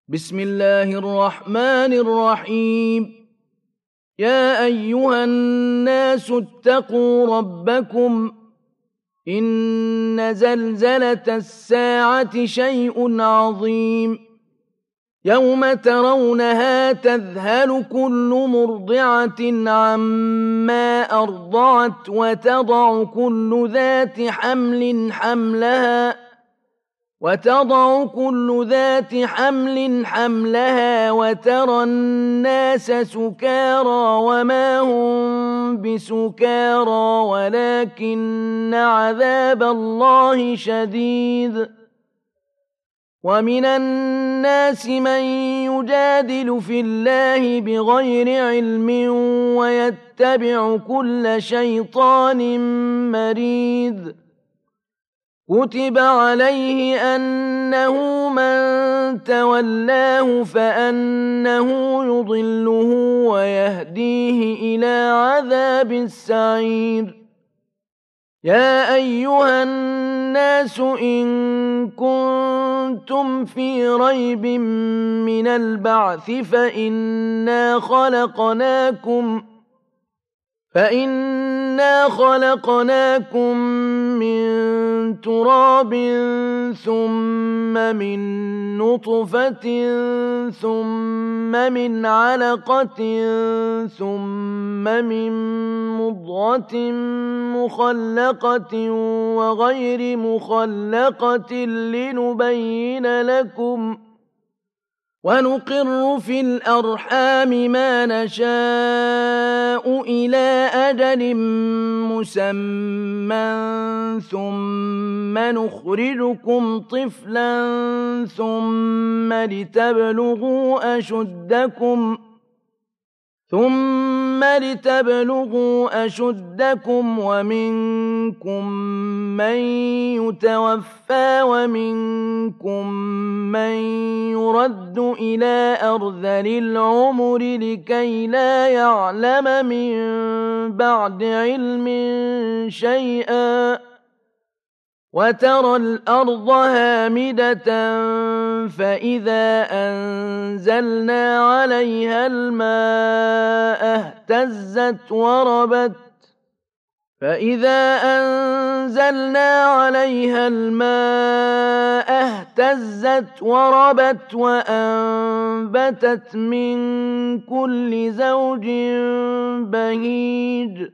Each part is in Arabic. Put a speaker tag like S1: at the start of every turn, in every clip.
S1: بسم الله الرحمن الرحيم. يا أيها الناس اتقوا ربكم إن زلزلة الساعة شيء عظيم يوم ترونها تذهل كل مرضعة عما أرضعت وتضع كل ذات حملها وترى الناس سكارى وما هم بسكارى ولكن عذاب الله شديد. ومن الناس من يجادل في الله بغير علم ويتبع كل شيطان مريد. كتب عليه أنه من تولاه فأنه يضله ويهديه إلى عذاب السعير. يا أيها الناس إن كنتم في ريب من البعث فإنا خلقناكم من تراب ثم من نطفة ثم من علقة ثم من مضغة مخلقة وغير مخلقة لنبين لكم ونقر في الأرحام ما نشاء إلى أجل مسمى ثم نخرجكم طفلا ثم لتبلغوا أشدكم ومنكم من يتوفى ومنكم من يرد إلى أرذل العمر لكي لا يعلم من بعد علم شيئا. وترى الأرض هامدة فإذا أنزلنا عليها الماء اهتزت وربت وأنبتت من كل زوج بهيج.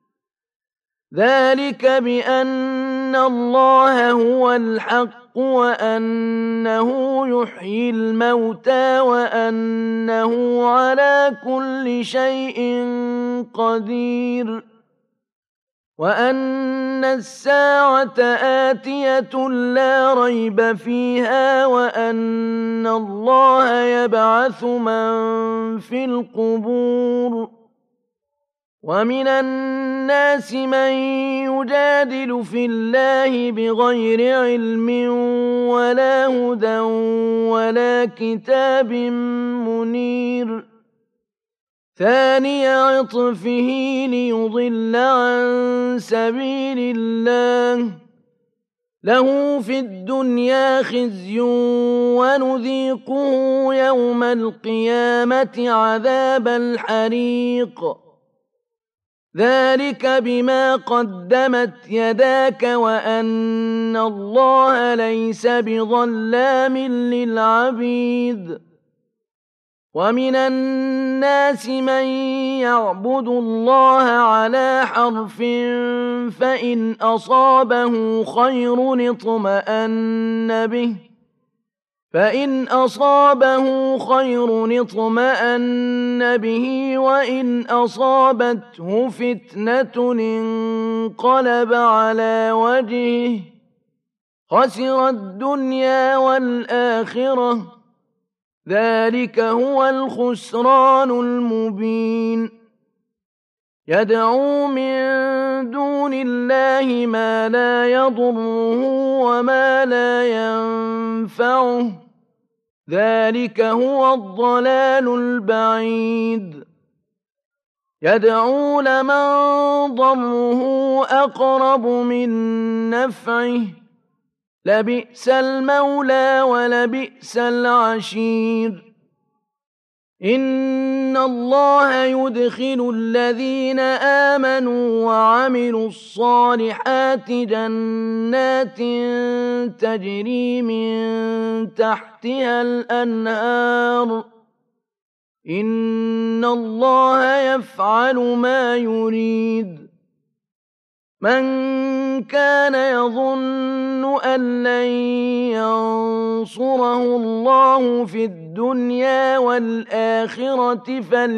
S1: ذلك بأن الله هو الحق وأنه يحيي الموتى وأنه على كل شيء قدير وأن الساعة آتية لا ريب فيها وأن الله يبعث من في القبور. ومن الناس من يجادل في الله بغير علم ولا هدى ولا كتاب منير. ثاني عطفه ليضل عن سبيل الله له في الدنيا خزي ونذيقه يوم القيامة عذاب الحريق. ذلك بما قدمت يداك وأن الله ليس بظلام للعبيد. ومن الناس من يعبد الله على حرف فإن أصابه خير اطمأن به وإن أصابته فتنة انقلب على وجهه خسر الدنيا والآخرة. ذلك هو الخسران المبين. يدعو من دون الله ما لا يضره وما لا ينفعه ذلك هو الضلال البعيد. يدعو لمن ضره أقرب من نفعه لبئس المولى ولبئس العشير إن الله يدخل الذين آمنوا وعملوا الصالحات جنات تجري من تحتها الأنهار إن الله يفعل ما يريد من كان يظن أن لن ينصره الله في الدنيا والآخرة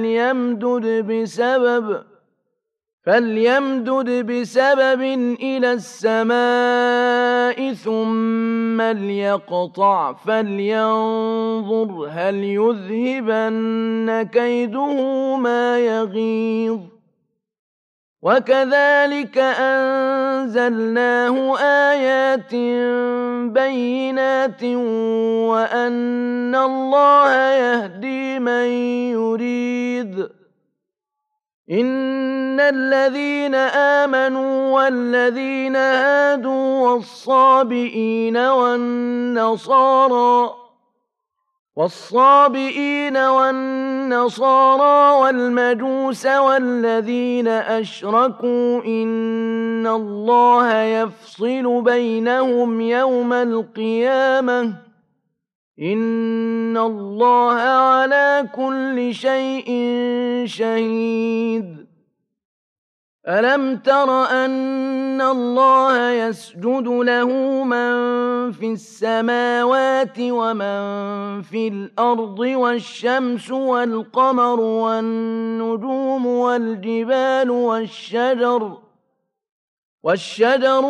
S1: فليمدد بسبب إلى السماء ثم ليقطع فلينظر هل يذهبن كيده ما يغيظ وكذلك أنزلناه آيات بينات وأن الله يهدي من يريد إن الذين آمنوا والذين هادوا والصابئين والنصارى والمجوس والذين أشركوا إن الله يفصل بينهم يوم القيامة إن الله على كل شيء شهيد ألم تر أن الله يسجد له من في السماوات ومن في الأرض والشمس والقمر والنجوم والجبال والشجر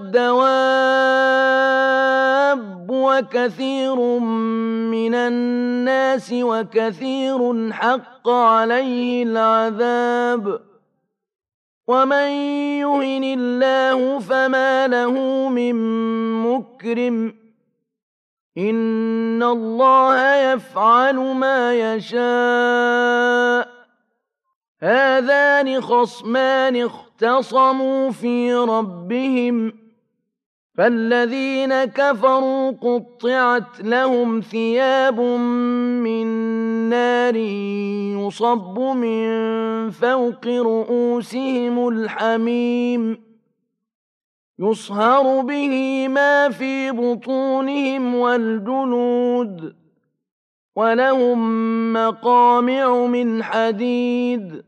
S1: والدواب وكثير من الناس وكثير حق عليه العذاب ومن يهن الله فما له من مكرم إن الله يفعل ما يشاء هذان خصمان اختصموا في ربهم فالذين كفروا قطعت لهم ثياب من نار يصب من فوق رؤوسهم الحميم يصهر به ما في بطونهم والجلود ولهم مقامع من حديد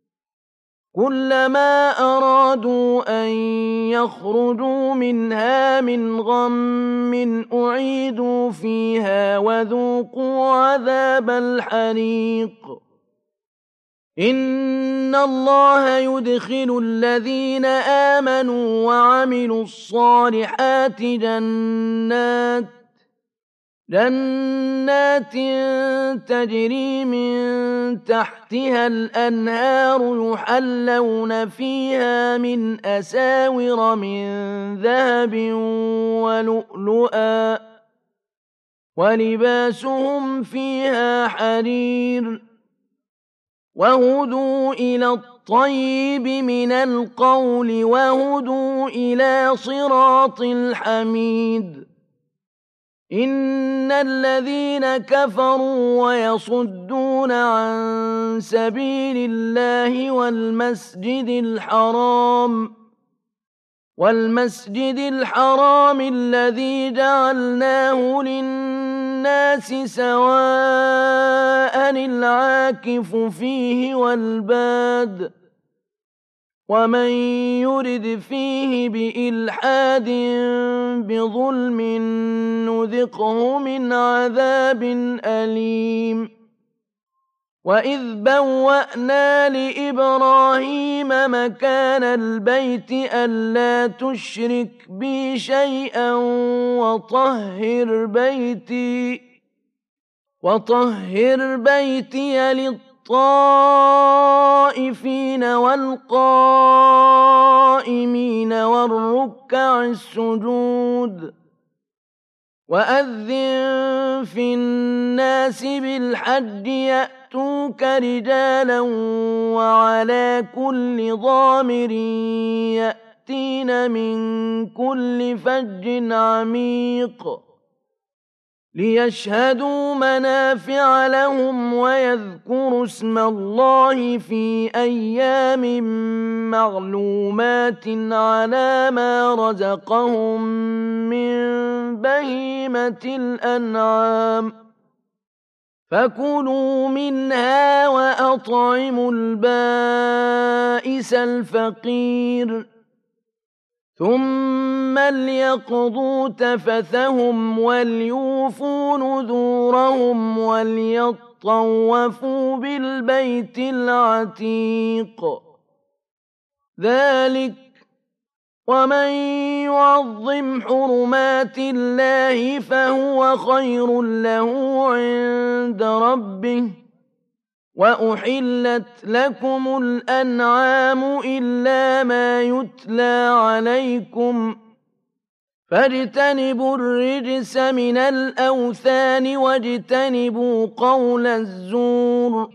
S1: كلما أرادوا أن يخرجوا منها من غم أعيدوا فيها وذوقوا عذاب الحريق إن الله يدخل الذين آمنوا وعملوا الصالحات جنات تجري من تحتها الأنهار يحلون فيها من أساور من ذهب ولؤلؤا ولباسهم فيها حرير وهدوا إلى الطيب من القول وهدوا إلى صراط الحميد إن الذين كفروا ويصدون عن سبيل الله والمسجد الحرام الذي جعلناه للناس سواء العاكف فيه والباد ومن يرد فيه بإلحاد بظلم نذقه من عذاب أليم وإذ بوأنا لإبراهيم مكان البيت ألا تشرك بي شيئا وطهر بيتي للطائفين والقائمين والركع السجود وأذن في الناس بالحج يأتوك رجالا وعلى كل ضامر يأتين من كل فج عميق ليشهدوا منافع لهم ويذكروا اسم الله في أيام معلومات على ما رزقهم من بهيمة الأنعام فكلوا منها وأطعموا البائس الفقير ثم ليقضوا تفثهم وليوفوا نذورهم وليطوفوا بالبيت العتيق ذلك ومن يعظم حرمات الله فهو خير له عند ربه وأحلت لكم الأنعام إلا ما يتلى عليكم فاجتنبوا الرجس من الأوثان واجتنبوا قول الزور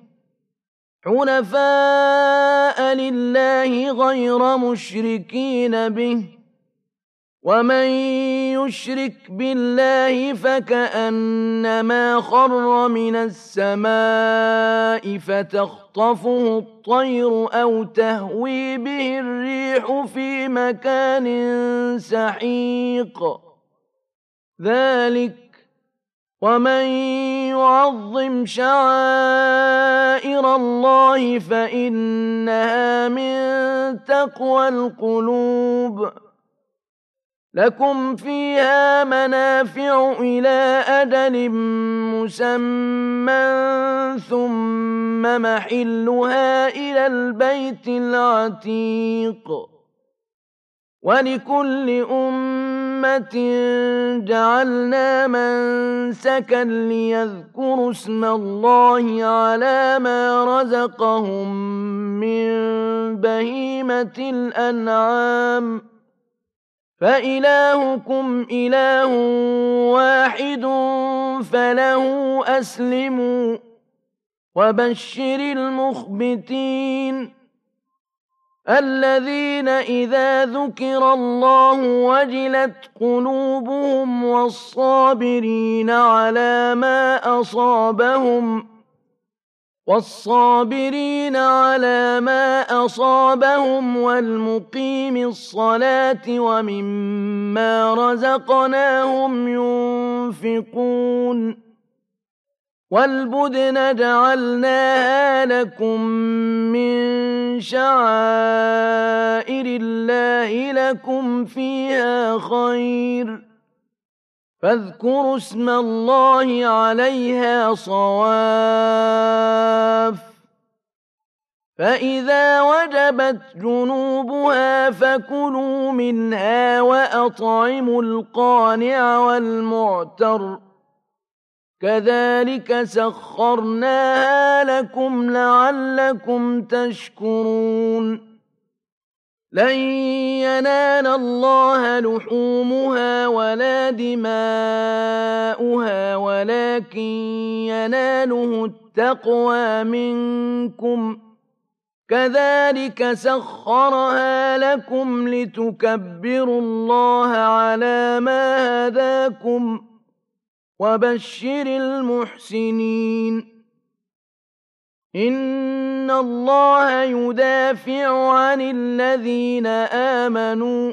S1: حنفاء لله غير مشركين به ومن يشرك بالله فكأنما خر من السماء فتخطفه الطير أو تهوي به الريح في مكان سحيق ذلك ومن يعظم شعائر الله فإنها من تقوى القلوب لكم فيها منافع إلى أجل مسمى ثم محلها إلى البيت العتيق ولكل أمة جعلنا منسكا ليذكروا اسم الله على ما رزقهم من بهيمة الأنعام فإلهكم إله واحد فله أسلموا وبشر المخبتين الذين إذا ذكر الله وجلت قلوبهم والصابرين على ما أصابهم والمقيم الصلاة ومما رزقناهم ينفقون والبدن جعلناها لكم من شعائر الله لكم فيها خير فاذكروا اسم الله عليها صواف فإذا وجبت جنوبها فكلوا منها وأطعموا القانع والمعتر كذلك سخرناها لكم لعلكم تشكرون لن ينال الله لحومها ولا دماؤها ولكن يناله التقوى منكم كذلك سخرها لكم لتكبروا الله على ما هداكم وبشر المحسنين إن الله يدافع عن الذين آمنوا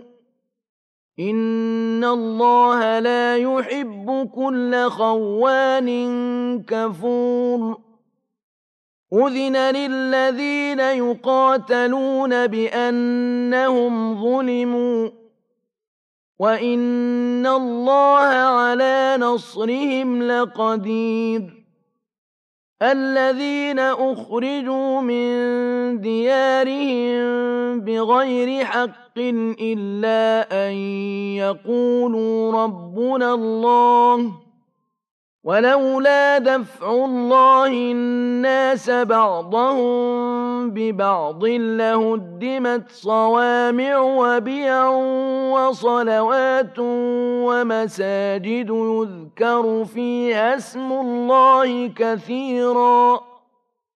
S1: إن الله لا يحب كل خوان كفور أذن للذين يقاتلون بأنهم ظلموا وإن الله على نصرهم لقدير الذين أخرجوا من ديارهم بغير حق إلا أن يقولوا ربنا الله ولولا دفع الله الناس بعضهم ببعض لهدمت صوامع وبيع وصلوات ومساجد يذكر فيها اسم الله كثيرا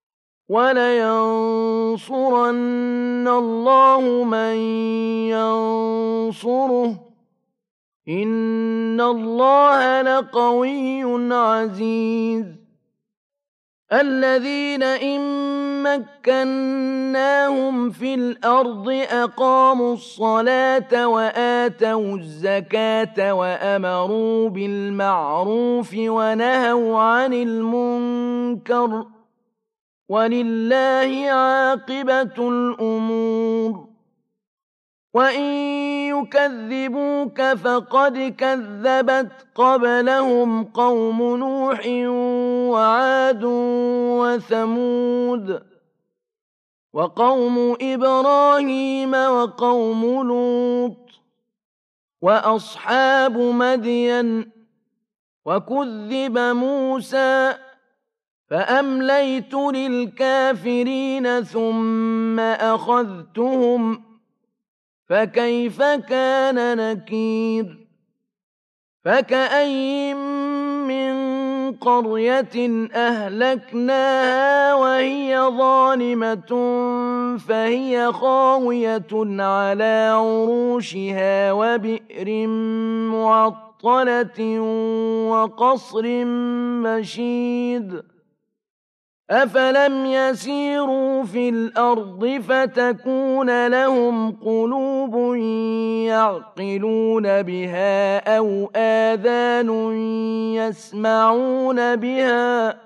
S1: وَلَيَنصُرَنَّ اللَّهُ مَن يَنصُرُهُ ۗ إِنَّ اللَّهَ لَقَوِيٌّ عَزِيزٌ الَّذِينَ إِن مَّكَّنَّاهُمْ فِي الْأَرْضِ أَقَامُوا الصَّلَاةَ وَآتَوُا الزَّكَاةَ وَأَمَرُوا بِالْمَعْرُوفِ وَنَهَوْا عَنِ الْمُنكَرِ ۗ وَلِلَّهِ عَاقِبَةُ الْأُمُورِ وَإِن يُكَذِّبُوكَ فَقَدْ كَذَّبَتْ قَبْلَهُمْ قَوْمُ نُوحٍ وَعَادٌ وَثَمُودُ وَقَوْمُ إِبْرَاهِيمَ وَقَوْمُ لُوطٍ وَأَصْحَابُ مَدْيَنَ وَكُذِّبَ مُوسَىٰ فَأَمْلَيْتُ لِلْكَافِرِينَ ثُمَّ أَخَذْتُهُمْ فَكَيْفَ كَانَ نَكِيرِ فَكَأَيِّن مِّن قَرْيَةٍ أَهْلَكْنَاهَا وَهِيَ ظَالِمَةٌ فَهِيَ خَاوِيَةٌ عَلَىٰ عُرُوشِهَا وَبِئْرٍ مُّعَطَّلَةٍ وَقَصْرٍ مَّشِيدٍ أَفَلَمْ يَسِيرُوا فِي الْأَرْضِ فَتَكُونَ لَهُمْ قُلُوبٌ يَعْقِلُونَ بِهَا أَوْ آذَانٌ يَسْمَعُونَ بِهَا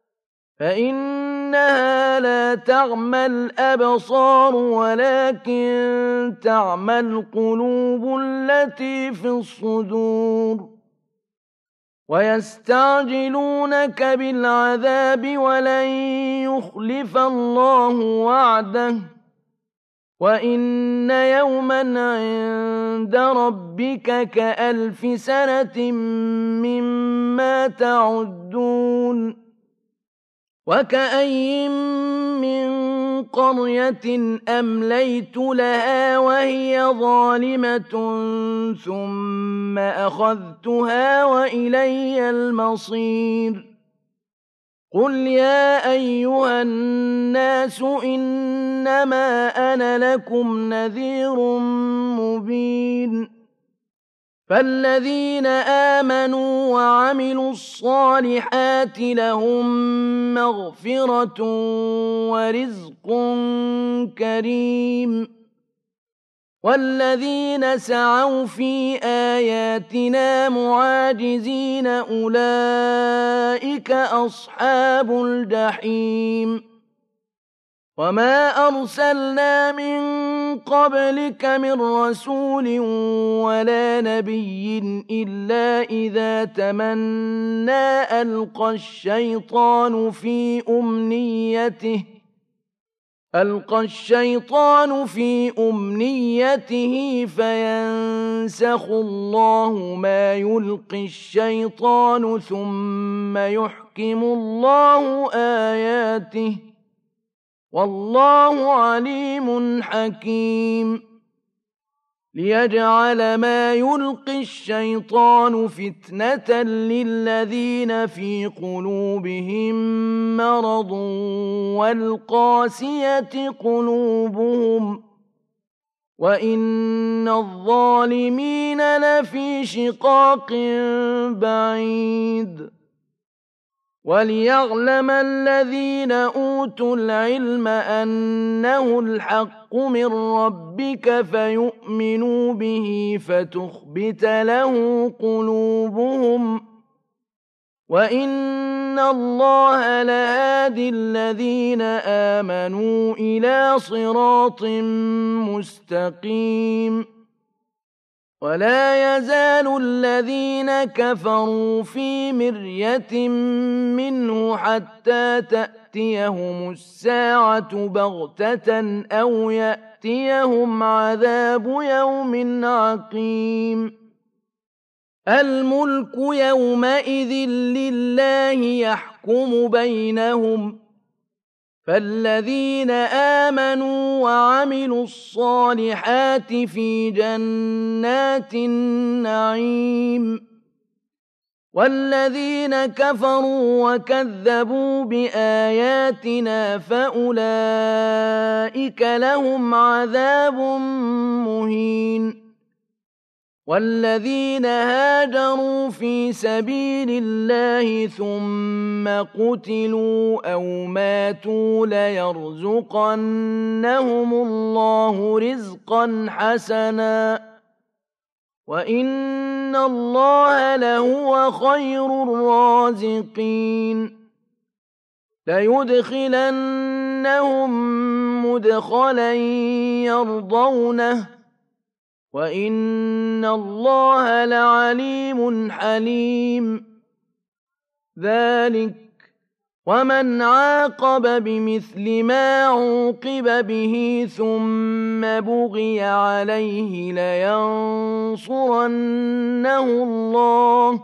S1: فَإِنَّهَا لَا تَعْمَى الْأَبْصَارُ وَلَكِن تَعْمَى الْقُلُوبُ الَّتِي فِي الصُّدُورِ وَيَسْتَعْجِلُونَكَ بِالْعَذَابِ وَلَن يُخْلِفَ اللَّهُ وَعْدَهُ وَإِنَّ يَوْمًا عِندَ رَبِّكَ كَأَلْفِ سَنَةٍ مِّمَّا تَعُدُّونَ وَكَأَيِّن مِّن قَرْيَةٍ أَمْلَيْتُ لَهَا وَهِيَ ظَالِمَةٌ ثُمَّ أَخَذْتُهَا وَإِلَيَّ الْمَصِيرُ قُلْ يَا أَيُّهَا النَّاسُ إِنَّمَا أَنَا لَكُمْ نَذِيرٌ مُّبِينٌ فَالَّذِينَ آمَنُوا وَعَمِلُوا الصَّالِحَاتِ لَهُم مَّغْفِرَةٌ وَرِزْقٌ كَرِيمٌ وَالَّذِينَ سَعَوْا فِي آيَاتِنَا مُعَاجِزِينَ أُولَٰئِكَ أَصْحَابُ الْجَحِيمِ وَمَا أَرْسَلْنَا مِن قَبْلِكَ مِن رَّسُولٍ وَلَا نَبِيٍّ إِلَّا إِذَا تَمَنَّىٰ أَلْقَى الشَّيْطَانُ فِي أُمْنِيَّتِهِ فَيَنسَخُ اللَّهُ مَا يُلْقِي الشَّيْطَانُ ثُمَّ يُحْكِمُ اللَّهُ آيَاتِهِ ۗ وَاللَّهُ عَلِيمٌ حَكِيمٌ لِيَجْعَلَ مَا يُلْقِي الشَّيْطَانُ فِتْنَةً لِّلَّذِينَ فِي قُلُوبِهِم مَّرَضٌ وَالْقَاسِيَةِ قُلُوبُهُمْ وَإِنَّ الظَّالِمِينَ لَفِي شِقَاقٍ بَعِيدٍ وَلِيَعْلَمَ الَّذِينَ أُوتُوا الْعِلْمَ أَنَّهُ الْحَقُّ مِن رَّبِّكَ فَيُؤْمِنُوا بِهِ فَتُخْبِتَ لَهُ قُلُوبُهُمْ وَإِنَّ اللَّهَ لَهَادِي الَّذِينَ آمَنُوا إِلَىٰ صِرَاطٍ مُّسْتَقِيمٍ وَلَا يَزَالُ الَّذِينَ كَفَرُوا فِي مِرْيَةٍ مِّنْهُ حَتَّىٰ تَأْتِيَهُمُ السَّاعَةُ بَغْتَةً أَوْ يَأْتِيَهُمْ عَذَابُ يَوْمٍ عَقِيمٍ الْمُلْكُ يَوْمَئِذٍ لِّلَّهِ يَحْكُمُ بَيْنَهُمْ فَالَّذِينَ آمَنُوا وَعَمِلُوا الصَّالِحَاتِ فِي جَنَّاتِ النَّعِيمِ والذين كفروا وكذبوا بآياتنا فأولئك لهم عذاب مهين والذين هاجروا في سبيل الله ثم قتلوا أو ماتوا ليرزقنهم الله رزقا حسنا وإن الله لهو خير الرازقين ليدخلنهم مدخلا يرضونه وإن الله لعليم حليم ذلك ومن عاقب بمثل ما عوقب به ثم بغي عليه لينصرنه الله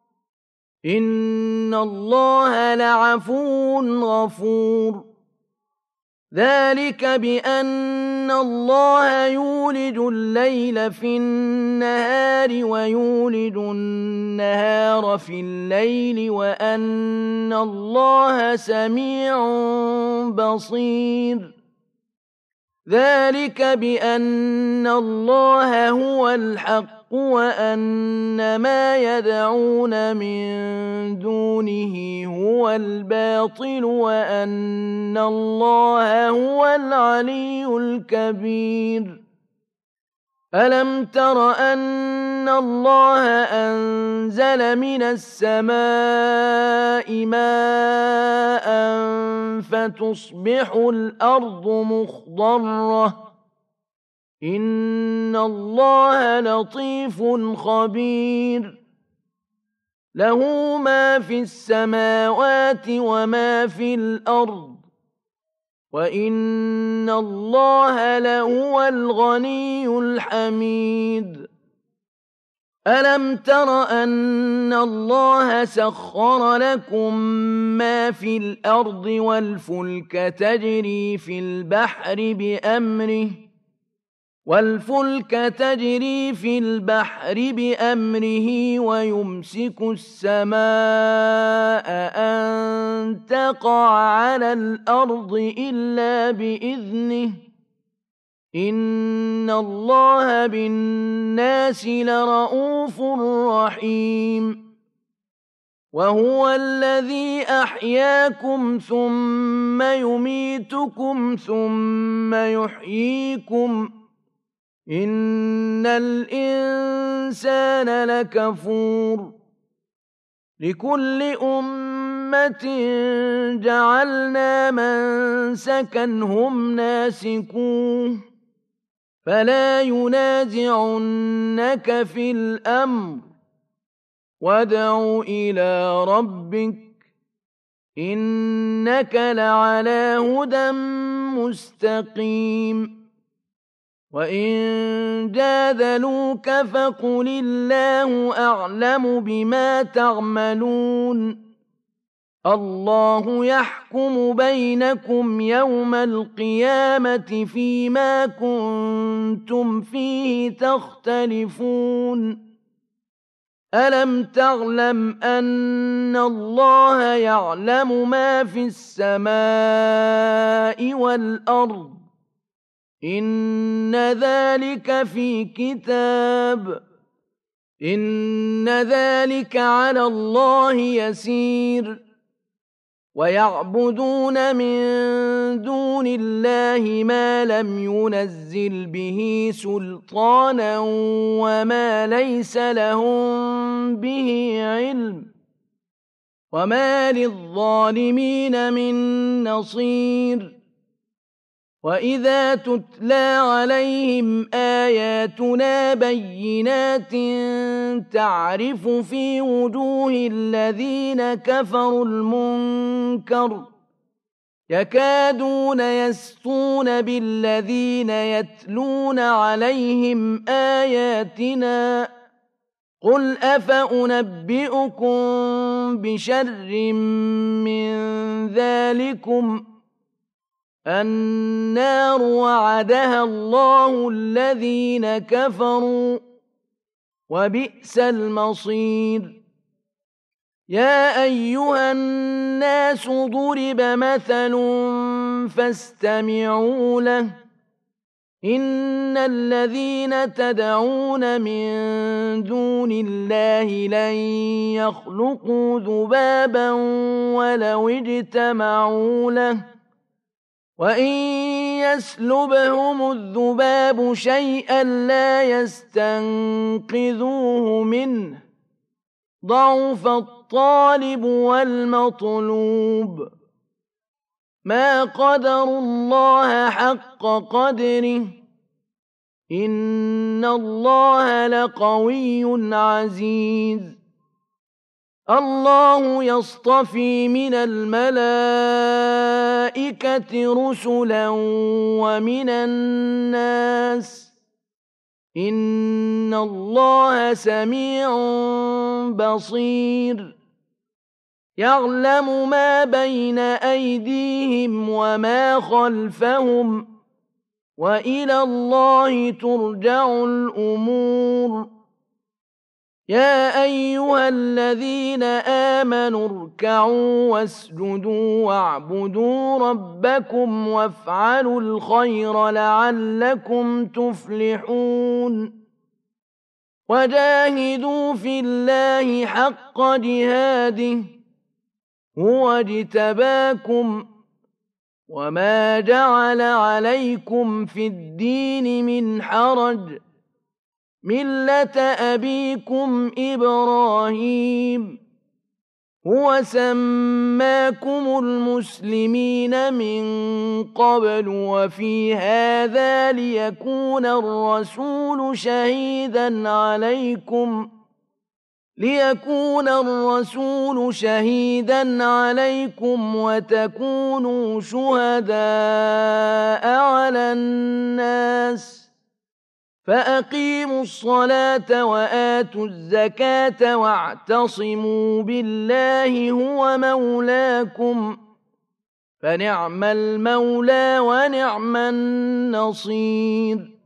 S1: إن الله لعفو غفور ذلك بأن الله يولج الليل في النهار ويولج النهار في الليل وأن الله سميع بصير ذلك بأن الله هو الحق وأن ما يدعون من دونه هو الباطل وأن الله هو العلي الكبير ألم تر أن الله أنزل من السماء ماء فتصبح الأرض مخضرة إن الله لطيف خبير له ما في السماوات وما في الأرض وإن الله لهو الغني الحميد ألم تر أن الله سخر لكم ما في الأرض والفلك تجري في البحر بأمره ويمسك السماء أن تقع على الأرض إلا بإذنه إن الله بالناس لرءوف رحيم وهو الذي أحياكم ثم يميتكم ثم يحييكم إن الإنسان لكفور لكل أمة جعلنا منسكا هم ناسكوه فلا ينازعنك في الأمر وادع إلى ربك إنك لعلى هدى مستقيم وإن جادلوك فقل الله أعلم بما تعملون الله يحكم بينكم يوم القيامة فيما كنتم فيه تختلفون ألم تعلم أن الله يعلم ما في السماء والأرض إن ذلك في كتاب إن ذلك على الله يسير ويعبدون من دون الله ما لم ينزل به سلطانا وما ليس لهم به علم وما للظالمين من نصير وإذا تتلى عليهم آياتنا بينات تعرف في وجوه الذين كفروا المنكر يكادون يسطون بالذين يتلون عليهم آياتنا قل أفأنبئكم بشر من ذلكم النار وعدها الله الذين كفروا وبئس المصير يا أيها الناس ضرب مثل فاستمعوا له إن الذين تدعون من دون الله لن يخلقوا ذبابا ولو اجتمعوا له وإن يسلبهم الذباب شيئا لا يستنقذوه منه ضعف الطالب والمطلوب ما قدروا الله حق قدره إن الله لقوي عزيز الله يصطفي من الملائكة رسلا ومن الناس إن الله سميع بصير يعلم ما بين أيديهم وما خلفهم وإلى الله ترجع الأمور يا أيها الذين آمنوا اركعوا واسجدوا واعبدوا ربكم وافعلوا الخير لعلكم تفلحون وجاهدوا في الله حق جهاده هو اجتباكم وما جعل عليكم في الدين من حرج ملة أبيكم إبراهيم هو سماكم المسلمين من قبل وفي هذا ليكون الرسول شهيدا عليكم وتكونوا شهداء على الناس فأقيموا الصلاة وآتوا الزكاة واعتصموا بالله هو مولاكم فنعم المولى ونعم النصير